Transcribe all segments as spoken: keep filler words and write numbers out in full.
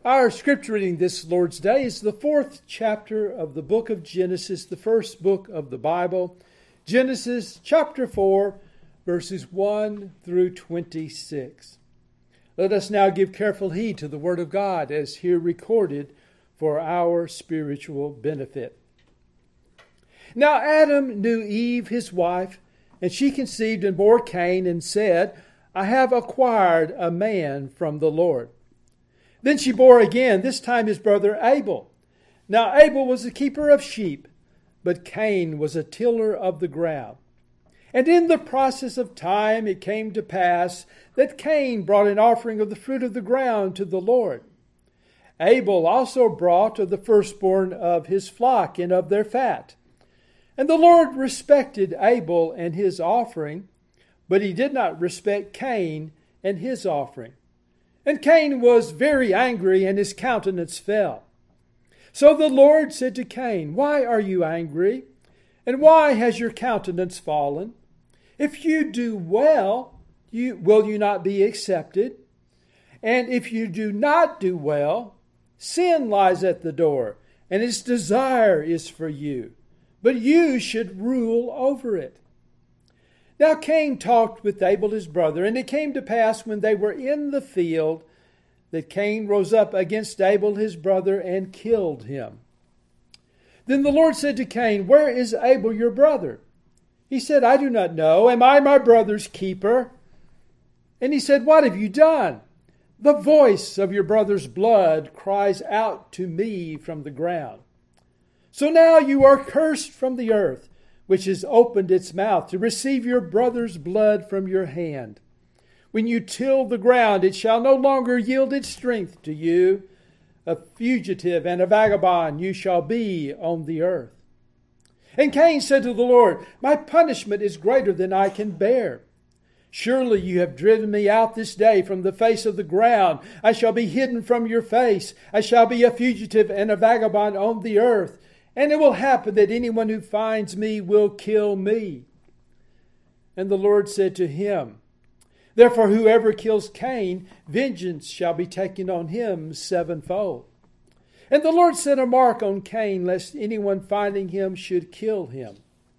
Our scripture reading this Lord's Day is the fourth chapter of the book of Genesis, the first book of the Bible. Genesis chapter four, verses one through twenty-six. Let us now give careful heed to the Word of God as here recorded for our spiritual benefit. Now Adam knew Eve, his wife, and she conceived and bore Cain and said, I have acquired a man from the Lord. Then she bore again, this time his brother Abel. Now Abel was a keeper of sheep, but Cain was a tiller of the ground. And in the process of time it came to pass that Cain brought an offering of the fruit of the ground to the Lord. Abel also brought of the firstborn of his flock and of their fat. And the Lord respected Abel and his offering, but he did not respect Cain and his offering. And Cain was very angry, and his countenance fell. So the Lord said to Cain, Why are you angry? And why has your countenance fallen? If you do well, you, will you not be accepted? And if you do not do well, sin lies at the door, and its desire is for you, but you should rule over it. Now Cain talked with Abel his brother, and it came to pass when they were in the field that Cain rose up against Abel his brother and killed him. Then the Lord said to Cain, Where is Abel your brother? He said, I do not know. Am I my brother's keeper? And he said, What have you done? The voice of your brother's blood cries out to me from the ground. So now you are cursed from the earth, which has opened its mouth to receive your brother's blood from your hand. When you till the ground, it shall no longer yield its strength to you. A fugitive and a vagabond you shall be on the earth. And Cain said to the Lord, My punishment is greater than I can bear. Surely you have driven me out this day from the face of the ground. I shall be hidden from your face. I shall be a fugitive and a vagabond on the earth. And it will happen that anyone who finds me will kill me. And the Lord said to him, Therefore whoever kills Cain, vengeance shall be taken on him sevenfold. And the Lord set a mark on Cain, lest anyone finding him should kill him.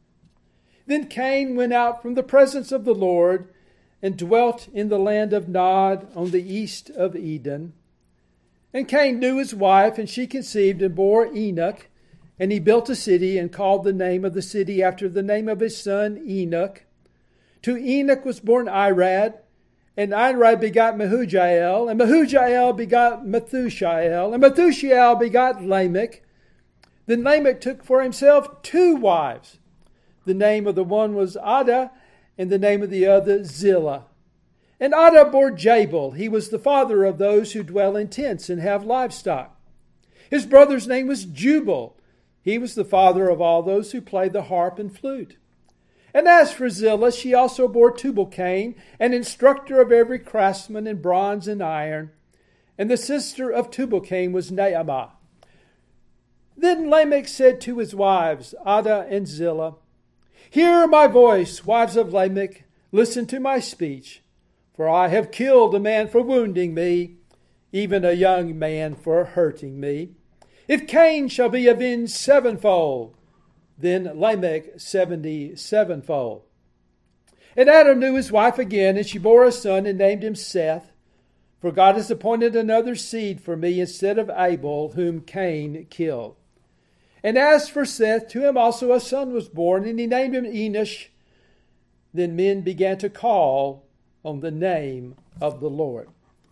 Then Cain went out from the presence of the Lord and dwelt in the land of Nod on the east of Eden. And Cain knew his wife, and she conceived and bore Enoch. And he built a city and called the name of the city after the name of his son Enoch. To Enoch was born Irad, and Irad begot Mehujael, and Mehujael begot Methushael, and Methushael begot Lamech. Then Lamech took for himself two wives. The name of the one was Adah, and the name of the other Zillah. And Adah bore Jabal. He was the father of those who dwell in tents and have livestock. His brother's name was Jubal. He was the father of all those who play the harp and flute. And as for Zillah, she also bore Tubal-Cain, an instructor of every craftsman in bronze and iron. And the sister of Tubal-Cain was Naamah. Then Lamech said to his wives, Adah and Zillah, Hear my voice, wives of Lamech, listen to my speech. For I have killed a man for wounding me, even a young man for hurting me. If Cain shall be avenged sevenfold, then Lamech seventy-sevenfold. And Adam knew his wife again, and she bore a son and named him Seth. For God has appointed another seed for me instead of Abel, whom Cain killed. And as for Seth, to him also a son was born, and he named him Enosh. Then men began to call on the name of the Lord.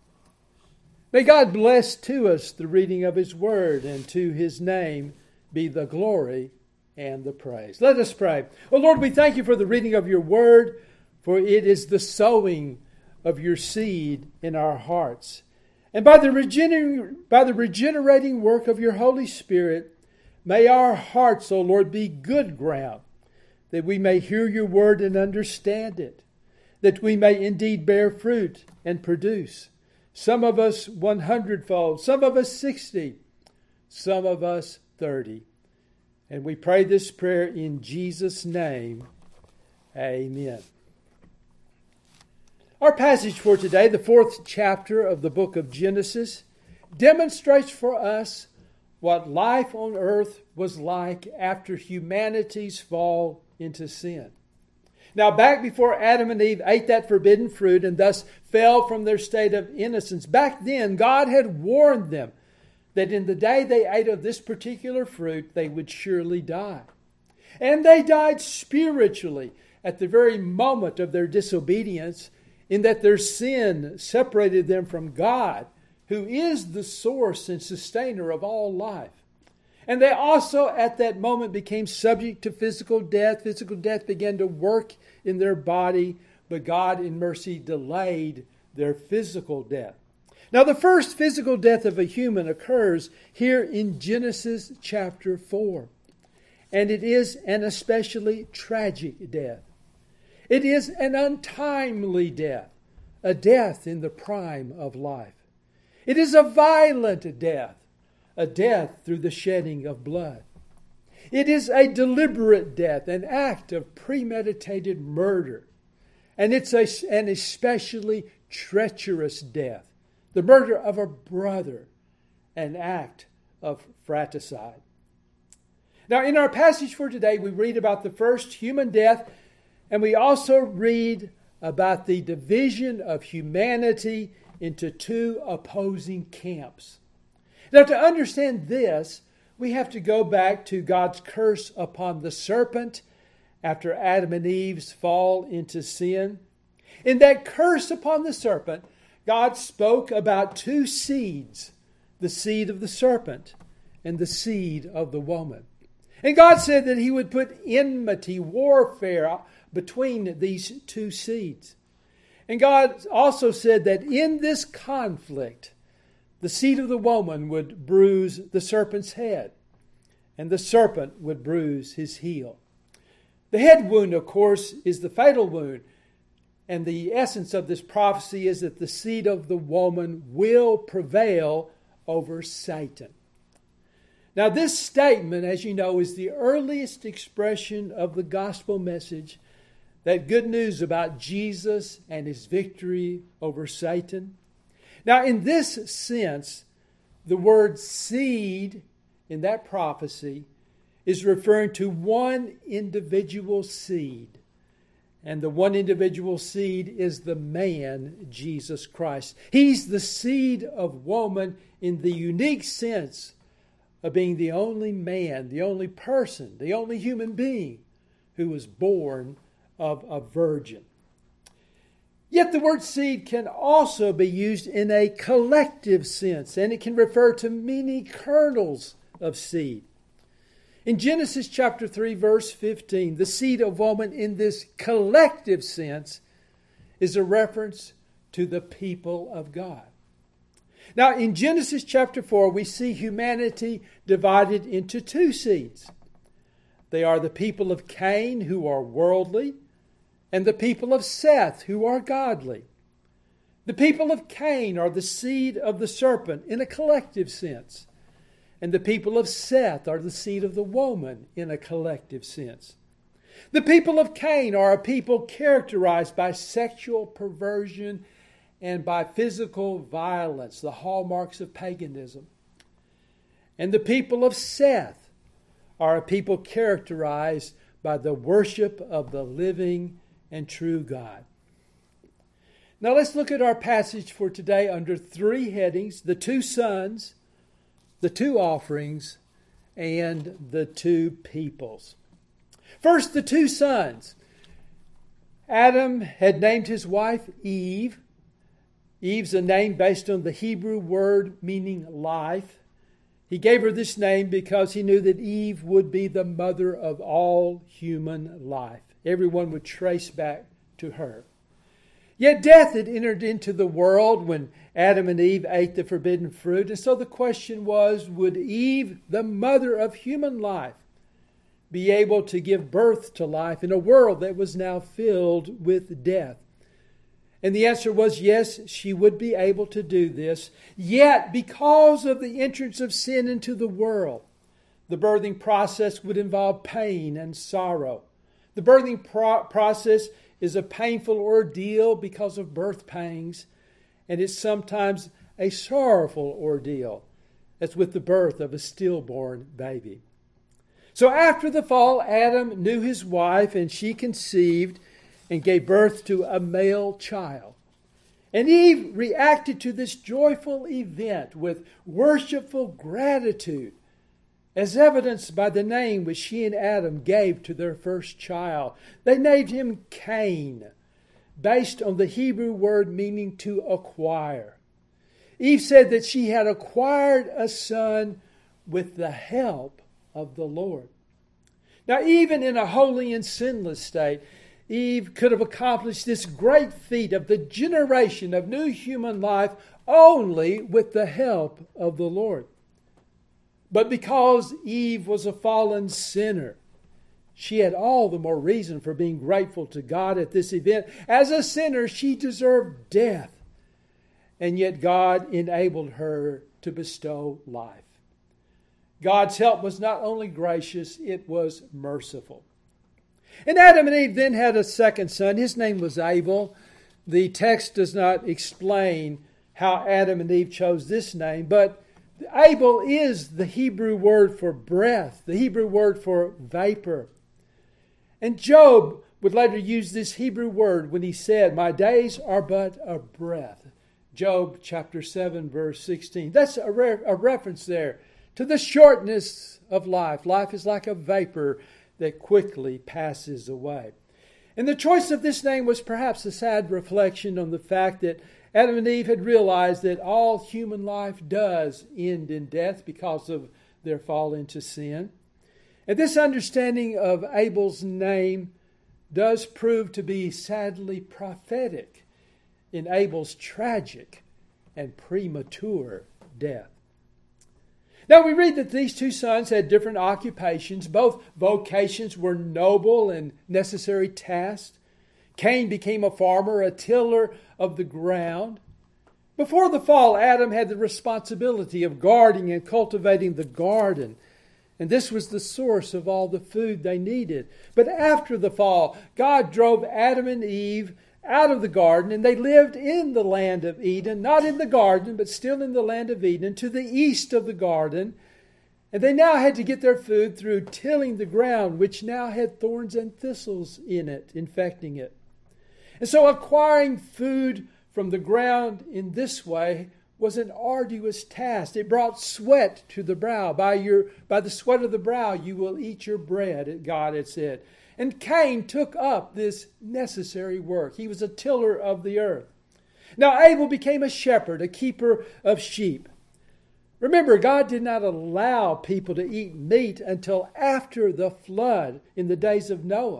May God bless to us the reading of His Word, and to His name be the glory and the praise. Let us pray. Oh Lord, we thank You for the reading of Your Word, for it is the sowing of Your seed in our hearts. And by the regener- by the regenerating work of Your Holy Spirit, may our hearts, O Lord, be good ground, that we may hear Your Word and understand it, that we may indeed bear fruit and produce. Some of us one hundredfold, some of us sixty, some of us thirty. And we pray this prayer in Jesus' name. Amen. Our passage for today, the fourth chapter of the book of Genesis, demonstrates for us what life on earth was like after humanity's fall into sin. Now, back before Adam and Eve ate that forbidden fruit and thus fell from their state of innocence, back then God had warned them that in the day they ate of this particular fruit, they would surely die. And they died spiritually at the very moment of their disobedience, in that their sin separated them from God, who is the source and sustainer of all life. And they also at that moment became subject to physical death. Physical death began to work in their body, but God in mercy delayed their physical death. Now, the first physical death of a human occurs here in Genesis chapter four. And it is an especially tragic death. It is an untimely death, a death in the prime of life. It is a violent death, a death through the shedding of blood. It is a deliberate death, an act of premeditated murder. And it's a, an especially treacherous death, the murder of a brother, an act of fratricide. Now, in our passage for today, we read about the first human death, and we also read about the division of humanity into two opposing camps. Now, to understand this, we have to go back to God's curse upon the serpent after Adam and Eve's fall into sin. In that curse upon the serpent, God spoke about two seeds, the seed of the serpent and the seed of the woman. And God said that He would put enmity, warfare between these two seeds. And God also said that in this conflict, the seed of the woman would bruise the serpent's head, and the serpent would bruise his heel. The head wound, of course, is the fatal wound. And the essence of this prophecy is that the seed of the woman will prevail over Satan. Now, this statement, as you know, is the earliest expression of the gospel message, that good news about Jesus and His victory over Satan. Now, in this sense, the word seed in that prophecy is referring to one individual seed. And the one individual seed is the man, Jesus Christ. He's the seed of woman in the unique sense of being the only man, the only person, the only human being who was born of a virgin. Yet the word seed can also be used in a collective sense, and it can refer to many kernels of seed. In Genesis chapter three, verse fifteen, the seed of woman in this collective sense is a reference to the people of God. Now, in Genesis chapter four, we see humanity divided into two seeds. They are the people of Cain, who are worldly, and the people of Seth, who are godly. The people of Cain are the seed of the serpent in a collective sense. And the people of Seth are the seed of the woman in a collective sense. The people of Cain are a people characterized by sexual perversion and by physical violence, the hallmarks of paganism. And the people of Seth are a people characterized by the worship of the living and true God. Now let's look at our passage for today under three headings: the two sons, the two offerings, and the two peoples. First, the two sons. Adam had named his wife Eve. Eve's a name based on the Hebrew word meaning life. He gave her this name because he knew that Eve would be the mother of all human life. Everyone would trace back to her. Yet death had entered into the world when Adam and Eve ate the forbidden fruit. And so the question was, would Eve, the mother of human life, be able to give birth to life in a world that was now filled with death? And the answer was yes, she would be able to do this. Yet, because of the entrance of sin into the world, the birthing process would involve pain and sorrow. The birthing pro- process is a painful ordeal because of birth pangs, and it's sometimes a sorrowful ordeal, as with the birth of a stillborn baby. So after the fall, Adam knew his wife, and she conceived and gave birth to a male child. And Eve reacted to this joyful event with worshipful gratitude, as evidenced by the name which she and Adam gave to their first child. They named him Cain, based on the Hebrew word meaning to acquire. Eve said that she had acquired a son with the help of the Lord. Now, even in a holy and sinless state, Eve could have accomplished this great feat of the generation of new human life only with the help of the Lord. But because Eve was a fallen sinner, she had all the more reason for being grateful to God at this event. As a sinner, she deserved death, and yet God enabled her to bestow life. God's help was not only gracious, it was merciful. And Adam and Eve then had a second son. His name was Abel. The text does not explain how Adam and Eve chose this name, but Abel is the Hebrew word for breath, the Hebrew word for vapor. And Job would later use this Hebrew word when he said, "My days are but a breath." Job chapter seven, verse sixteen. That's a, re- a reference there to the shortness of life. Life is like a vapor that quickly passes away. And the choice of this name was perhaps a sad reflection on the fact that Adam and Eve had realized that all human life does end in death because of their fall into sin. And this understanding of Abel's name does prove to be sadly prophetic in Abel's tragic and premature death. Now we read that these two sons had different occupations. Both vocations were noble and necessary tasks. Cain became a farmer, a tiller of the ground. Before the fall, Adam had the responsibility of guarding and cultivating the garden. And this was the source of all the food they needed. But after the fall, God drove Adam and Eve out of the garden, and they lived in the land of Eden, not in the garden, but still in the land of Eden, to the east of the garden. And they now had to get their food through tilling the ground, which now had thorns and thistles in it, infecting it. And so acquiring food from the ground in this way was an arduous task. It brought sweat to the brow. By your, by the sweat of the brow you will eat your bread, God had said. And Cain took up this necessary work. He was a tiller of the earth. Now Abel became a shepherd, a keeper of sheep. Remember, God did not allow people to eat meat until after the flood in the days of Noah.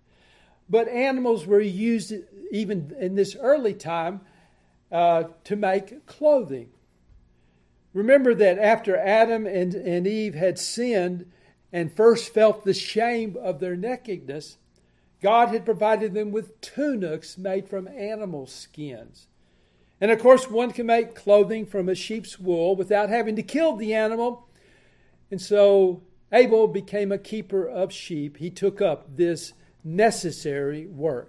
But animals were used even in this early time uh, to make clothing. Remember that after Adam and, and Eve had sinned and first felt the shame of their nakedness, God had provided them with tunics made from animal skins. And of course, one can make clothing from a sheep's wool without having to kill the animal. And so Abel became a keeper of sheep. He took up this necessary work.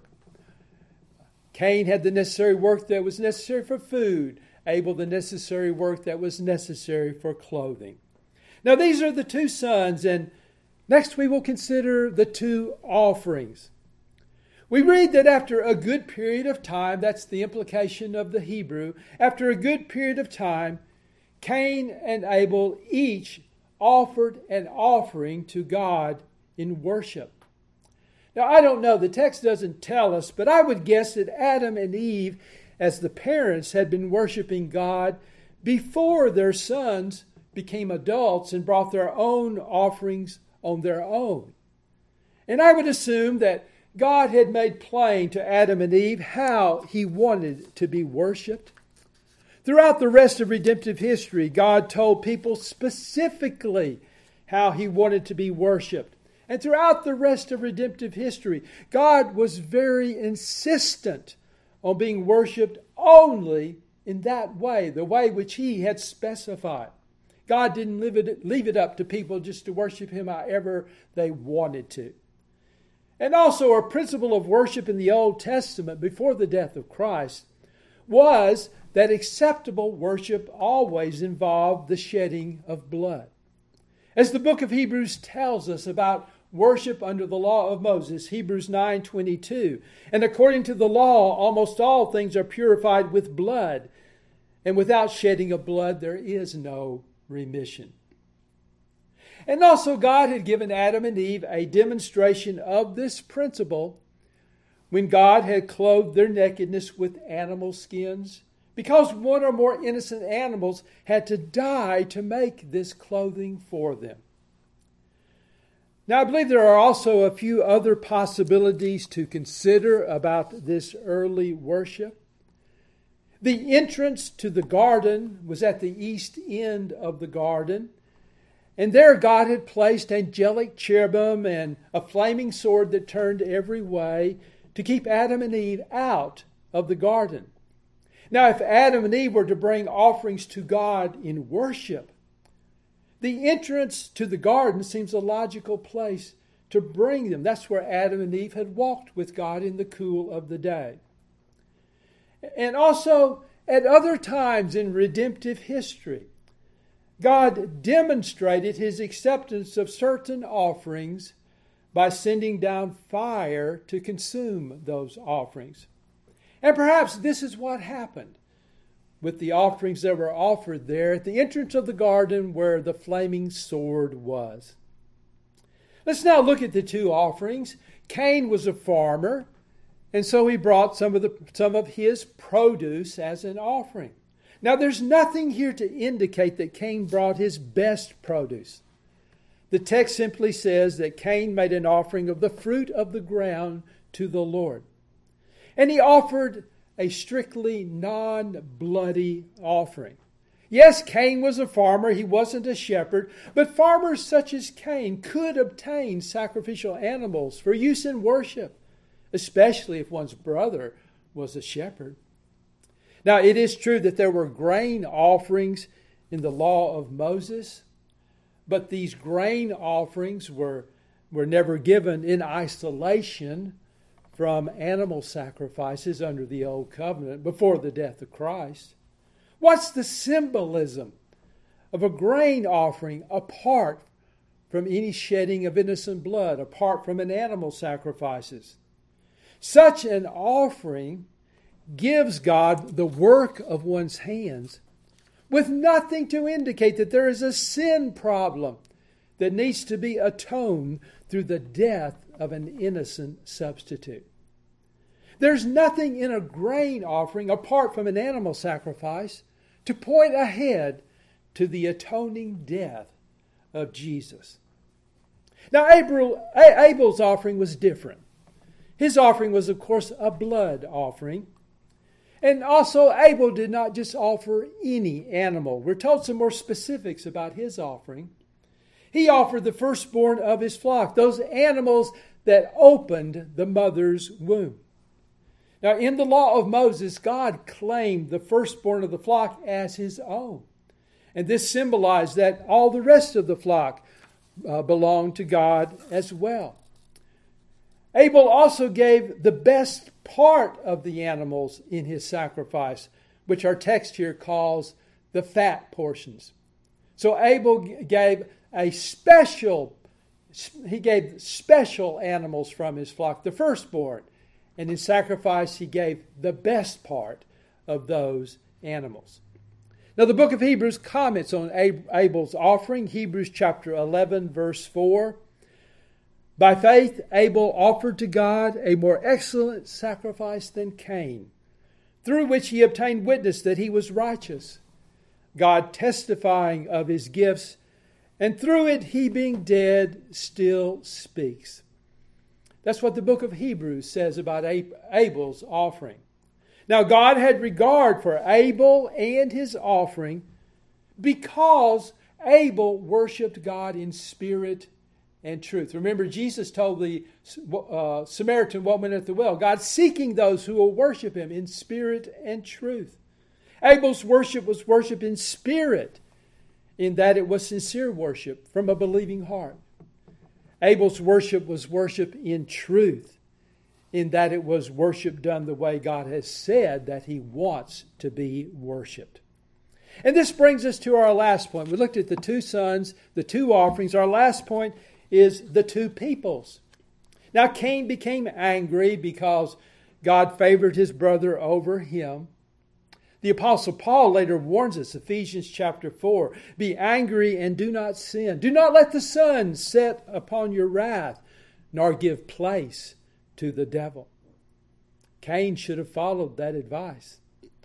Cain had the necessary work that was necessary for food. Abel the necessary work that was necessary for clothing. Now these are the two sons, and next we will consider the two offerings. We read that after a good period of time, that's the implication of the Hebrew, after a good period of time, Cain and Abel each offered an offering to God in worship. Now, I don't know, the text doesn't tell us, but I would guess that Adam and Eve, as the parents, had been worshiping God before their sons became adults and brought their own offerings on their own. And I would assume that God had made plain to Adam and Eve how He wanted to be worshipped. Throughout the rest of redemptive history, God told people specifically how He wanted to be worshipped. And throughout the rest of redemptive history, God was very insistent on being worshipped only in that way, the way which He had specified. God didn't leave it, leave it up to people just to worship Him however they wanted to. And also a principle of worship in the Old Testament before the death of Christ was that acceptable worship always involved the shedding of blood. As the book of Hebrews tells us about worship under the law of Moses, Hebrews nine twenty-two, and according to the law, almost all things are purified with blood, and without shedding of blood there is no remission. And also God had given Adam and Eve a demonstration of this principle when God had clothed their nakedness with animal skins, because one or more innocent animals had to die to make this clothing for them. Now, I believe there are also a few other possibilities to consider about this early worship. The entrance to the garden was at the east end of the garden, and there God had placed angelic cherubim and a flaming sword that turned every way to keep Adam and Eve out of the garden. Now, if Adam and Eve were to bring offerings to God in worship, the entrance to the garden seems a logical place to bring them. That's where Adam and Eve had walked with God in the cool of the day. And also, at other times in redemptive history, God demonstrated His acceptance of certain offerings by sending down fire to consume those offerings. And perhaps this is what happened with the offerings that were offered there at the entrance of the garden where the flaming sword was. Let's now look at the two offerings. Cain was a farmer, and so he brought some of the some of his produce as an offering. Now, there's nothing here to indicate that Cain brought his best produce. The text simply says that Cain made an offering of the fruit of the ground to the Lord. And he offered a strictly non-bloody offering. Yes, Cain was a farmer. He wasn't a shepherd. But farmers such as Cain could obtain sacrificial animals for use in worship, especially if one's brother was a shepherd. Now, it is true that there were grain offerings in the law of Moses, but these grain offerings were, were never given in isolation from animal sacrifices under the Old Covenant before the death of Christ. What's the symbolism of a grain offering apart from any shedding of innocent blood, apart from an animal sacrifices? Such an offering gives God the work of one's hands with nothing to indicate that there is a sin problem that needs to be atoned through the death of an innocent substitute. There's nothing in a grain offering apart from an animal sacrifice to point ahead to the atoning death of Jesus. Now, Abel, Abel's offering was different. His offering was, of course, a blood offering. And also, Abel did not just offer any animal. We're told some more specifics about his offering. He offered the firstborn of his flock, those animals that opened the mother's womb. Now, in the law of Moses, God claimed the firstborn of the flock as His own. And this symbolized that all the rest of the flock uh, belonged to God as well. Abel also gave the best part of the animals in his sacrifice, which our text here calls the fat portions. So Abel gave a special, he gave special animals from his flock, the firstborn. And in sacrifice, he gave the best part of those animals. Now, the book of Hebrews comments on Abel's offering. Hebrews chapter eleven, verse four. By faith, Abel offered to God a more excellent sacrifice than Cain, through which he obtained witness that he was righteous, God testifying of his gifts, and through it he being dead still speaks. That's what the book of Hebrews says about Abel's offering. Now, God had regard for Abel and his offering because Abel worshiped God in spirit and truth. Remember, Jesus told the uh, Samaritan woman at the well, God's seeking those who will worship Him in spirit and truth. Abel's worship was worship in spirit, in that it was sincere worship from a believing heart. Abel's worship was worship in truth, in that it was worship done the way God has said that He wants to be worshiped. And this brings us to our last point. We looked at the two sons, the two offerings. Our last point is the two peoples. Now Cain became angry because God favored his brother over him. The Apostle Paul later warns us, Ephesians chapter four, be angry and do not sin. Do not let the sun set upon your wrath, nor give place to the devil. Cain should have followed that advice.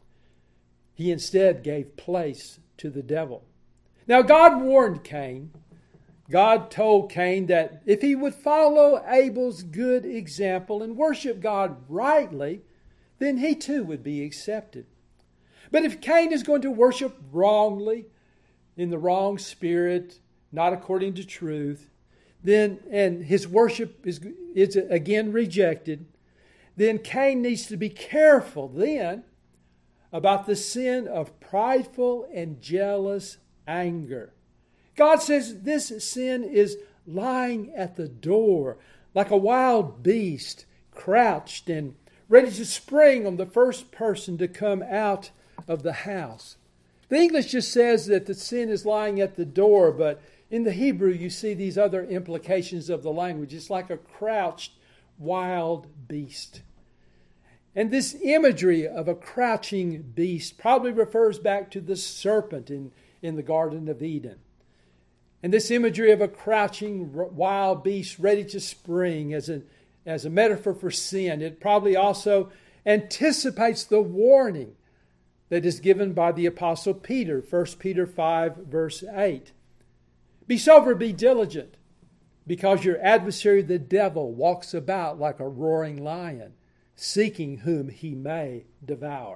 He instead gave place to the devil. Now God warned Cain. God told Cain that if he would follow Abel's good example and worship God rightly, then he too would be accepted. But if Cain is going to worship wrongly, in the wrong spirit, not according to truth, then and his worship is, is again rejected, then Cain needs to be careful then about the sin of prideful and jealous anger. God says this sin is lying at the door like a wild beast, crouched and ready to spring on the first person to come out of the house. The English just says that the sin is lying at the door, but in the Hebrew you see these other implications of the language. It's like a crouched wild beast. And this imagery of a crouching beast probably refers back to the serpent in, in the Garden of Eden. And this imagery of a crouching wild beast ready to spring as a, as a metaphor for sin, it probably also anticipates the warning that is given by the Apostle Peter, First Peter five, verse eight. Be sober, be diligent, because your adversary the devil walks about like a roaring lion, seeking whom he may devour.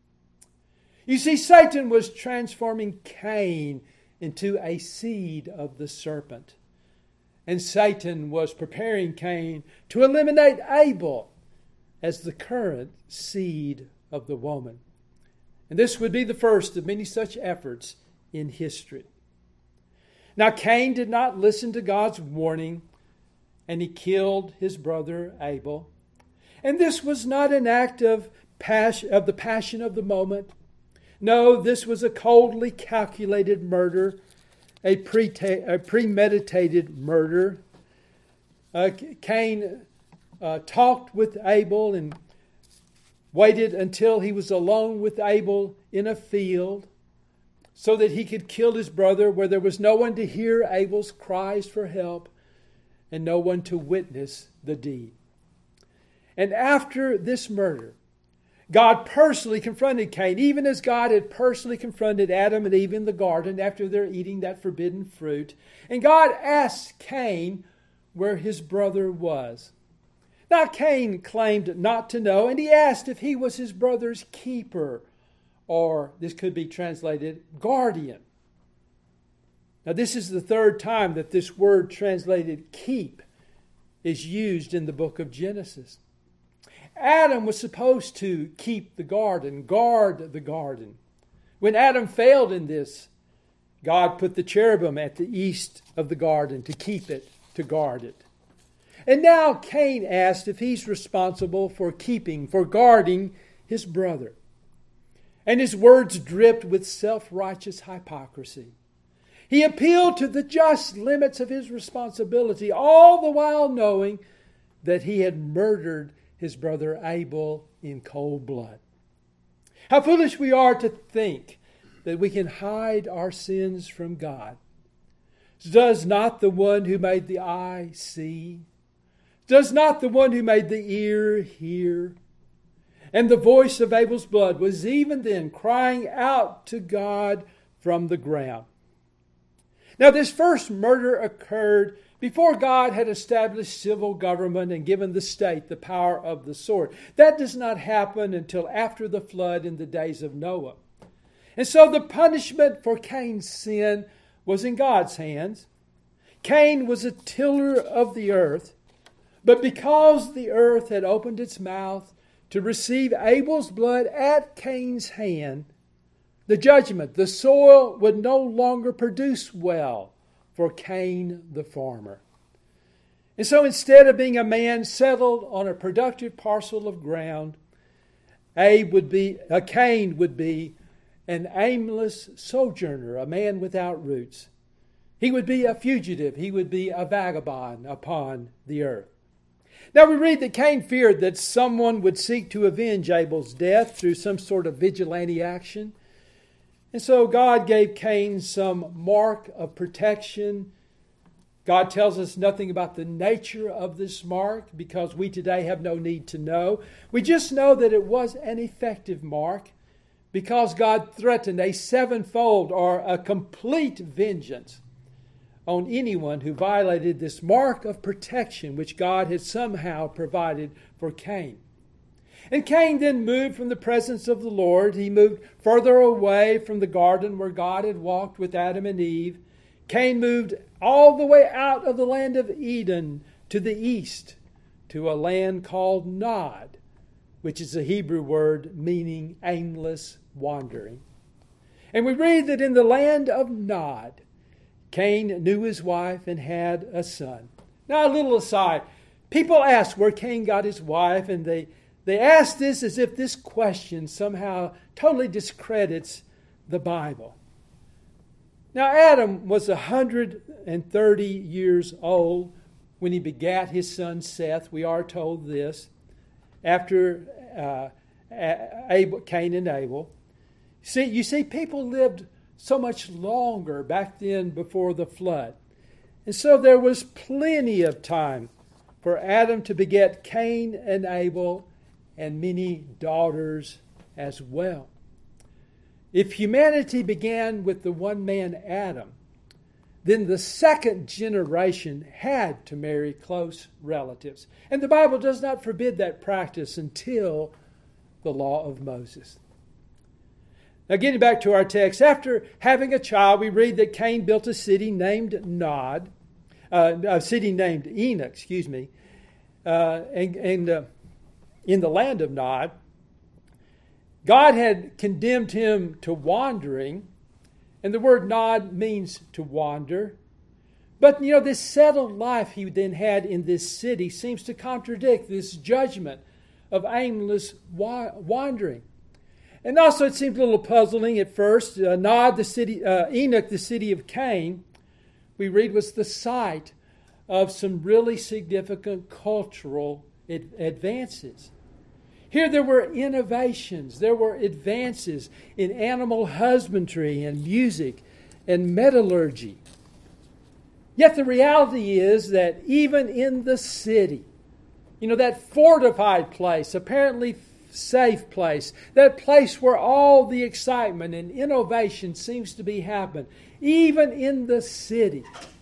You see, Satan was transforming Cain into a seed of the serpent. And Satan was preparing Cain to eliminate Abel as the current seed of the woman. And this would be the first of many such efforts in history. Now Cain did not listen to God's warning, and he killed his brother Abel. And this was not an act of passion, of the passion of the moment. No, this was a coldly calculated murder, a, pre- a premeditated murder. Uh, Cain uh, talked with Abel and waited until he was alone with Abel in a field so that he could kill his brother where there was no one to hear Abel's cries for help and no one to witness the deed. And after this murder, God personally confronted Cain, even as God had personally confronted Adam and Eve in the garden after their eating that forbidden fruit. And God asked Cain where his brother was. Now Cain claimed not to know, and he asked if he was his brother's keeper, or this could be translated guardian. Now this is the third time that this word translated keep is used in the book of Genesis. Adam was supposed to keep the garden, guard the garden. When Adam failed in this, God put the cherubim at the east of the garden to keep it, to guard it. And now Cain asked if he's responsible for keeping, for guarding his brother. And his words dripped with self-righteous hypocrisy. He appealed to the just limits of his responsibility, all the while knowing that he had murdered his brother Abel in cold blood. How foolish we are to think that we can hide our sins from God. Does not the one who made the eye see? Does not the one who made the ear hear? And the voice of Abel's blood was even then crying out to God from the ground. Now this first murder occurred before God had established civil government and given the state the power of the sword. That does not happen until after the flood in the days of Noah. And so the punishment for Cain's sin was in God's hands. Cain was a tiller of the earth, but because the earth had opened its mouth to receive Abel's blood at Cain's hand, the judgment, the soil would no longer produce well for Cain the farmer. And so instead of being a man settled on a productive parcel of ground, Abe would be, uh, Cain would be an aimless sojourner, a man without roots. He would be a fugitive. He would be a vagabond upon the earth. Now we read that Cain feared that someone would seek to avenge Abel's death through some sort of vigilante action. And so God gave Cain some mark of protection. God tells us nothing about the nature of this mark because we today have no need to know. We just know that it was an effective mark because God threatened a sevenfold or a complete vengeance on anyone who violated this mark of protection which God had somehow provided for Cain. And Cain then moved from the presence of the Lord. He moved further away from the garden where God had walked with Adam and Eve. Cain moved all the way out of the land of Eden to the east, to a land called Nod, which is a Hebrew word meaning aimless wandering. And we read that in the land of Nod, Cain knew his wife and had a son. Now, a little aside. People ask where Cain got his wife, and they, they ask this as if this question somehow totally discredits the Bible. Now, Adam was one hundred thirty years old when he begat his son Seth. We are told this after uh, Abel, Cain and Abel. See, you see, people lived so much longer back then before the flood. And so there was plenty of time for Adam to beget Cain and Abel and many daughters as well. If humanity began with the one man Adam, then the second generation had to marry close relatives. And the Bible does not forbid that practice until the law of Moses. Now, getting back to our text, after having a child, we read that Cain built a city named Nod, uh, a city named Enoch, excuse me, uh, and, and uh, in the land of Nod. God had condemned him to wandering, and the word Nod means to wander. But, you know, this settled life he then had in this city seems to contradict this judgment of aimless wa- wandering. And also it seems a little puzzling at first. Uh, Nod, the city, uh, Enoch, the city of Cain, we read was the site of some really significant cultural ad- advances. Here there were innovations, there were advances in animal husbandry and music and metallurgy. Yet the reality is that even in the city, you know, that fortified place, apparently safe place, that place where all the excitement and innovation seems to be happening, even in the city,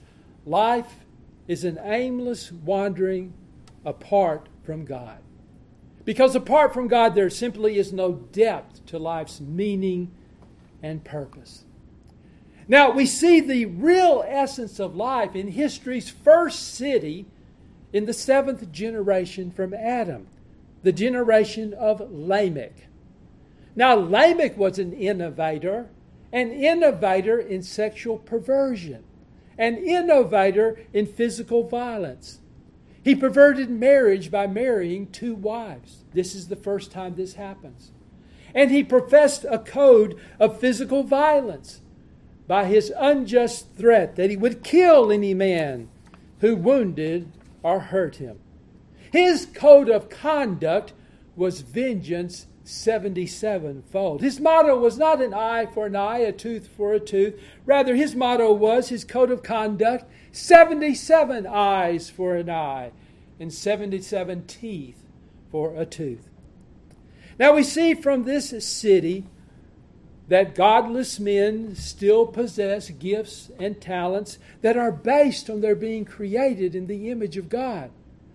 life is an aimless wandering apart from God. Because apart from God, there simply is no depth to life's meaning and purpose. Now, we see the real essence of life in history's first city in the seventh generation from Adam, the generation of Lamech. Now, Lamech was an innovator, an innovator in sexual perversion, an innovator in physical violence. He perverted marriage by marrying two wives. This is the first time this happens. And he professed a code of physical violence by his unjust threat that he would kill any man who wounded or hurt him. His code of conduct was vengeance seventy-seven-fold. His motto was not an eye for an eye, a tooth for a tooth. Rather, his motto was, his code of conduct, seventy-seven eyes for an eye and seventy-seven teeth for a tooth. Now we see from this city that godless men still possess gifts and talents that are based on their being created in the image of God.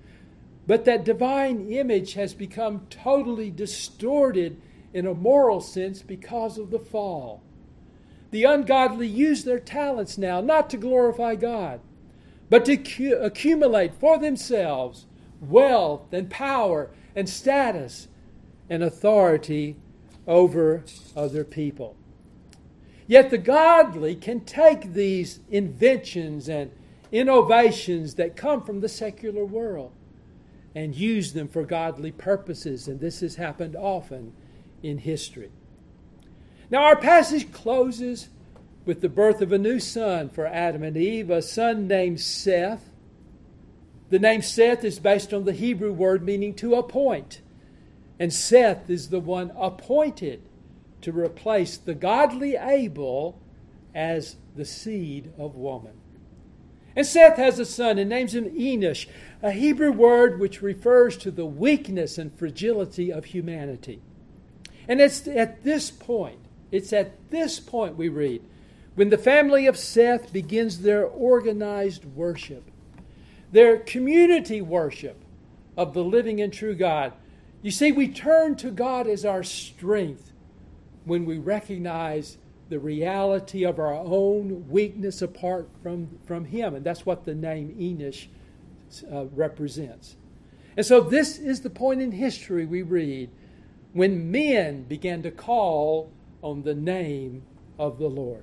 But that divine image has become totally distorted in a moral sense because of the fall. The ungodly use their talents now not to glorify God, but to cu- accumulate for themselves wealth and power and status and authority over other people. Yet the godly can take these inventions and innovations that come from the secular world and use them for godly purposes. And this has happened often in history. Now our passage closes with the birth of a new son for Adam and Eve, a son named Seth. The name Seth is based on the Hebrew word meaning to appoint. And Seth is the one appointed to replace the godly Abel as the seed of woman. And Seth has a son and names him Enosh, a Hebrew word which refers to the weakness and fragility of humanity. And it's at this point, it's at this point we read, when the family of Seth begins their organized worship, their community worship of the living and true God. You see, we turn to God as our strength when we recognize the reality of our own weakness apart from, from Him. And that's what the name Enosh uh, represents. And so this is the point in history we read when men began to call on the name of the Lord.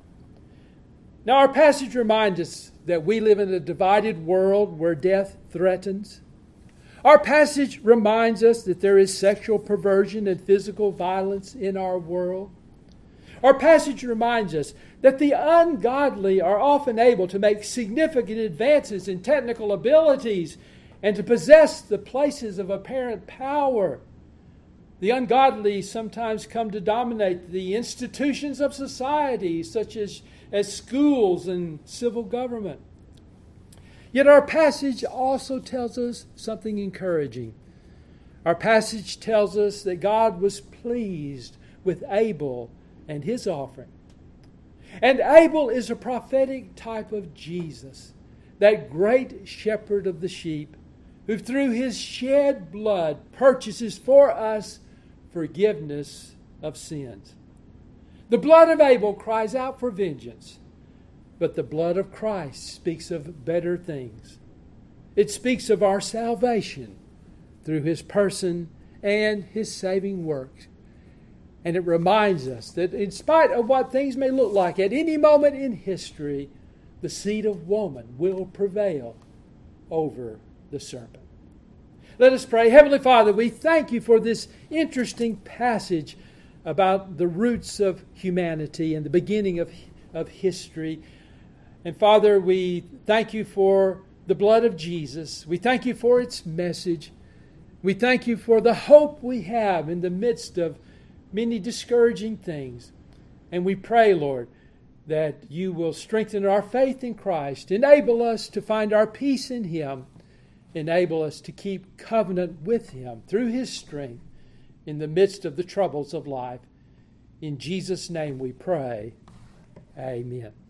Now our passage reminds us that we live in a divided world where death threatens. Our passage reminds us that there is sexual perversion and physical violence in our world. Our passage reminds us that the ungodly are often able to make significant advances in technical abilities and to possess the places of apparent power. The ungodly sometimes come to dominate the institutions of society, such as, as schools and civil government. Yet our passage also tells us something encouraging. Our passage tells us that God was pleased with Abel and his offering. And Abel is a prophetic type of Jesus, that great shepherd of the sheep, who through his shed blood purchases for us forgiveness of sins. The blood of Abel cries out for vengeance, but the blood of Christ speaks of better things. It speaks of our salvation through His person and His saving work. And it reminds us that in spite of what things may look like at any moment in history, the seed of woman will prevail over the serpent. Let us pray. Heavenly Father, we thank You for this interesting passage about the roots of humanity and the beginning of, of history. And Father, we thank You for the blood of Jesus. We thank You for its message. We thank You for the hope we have in the midst of many discouraging things. And we pray, Lord, that You will strengthen our faith in Christ, enable us to find our peace in Him, enable us to keep covenant with Him through His strength in the midst of the troubles of life. In Jesus' name we pray. Amen.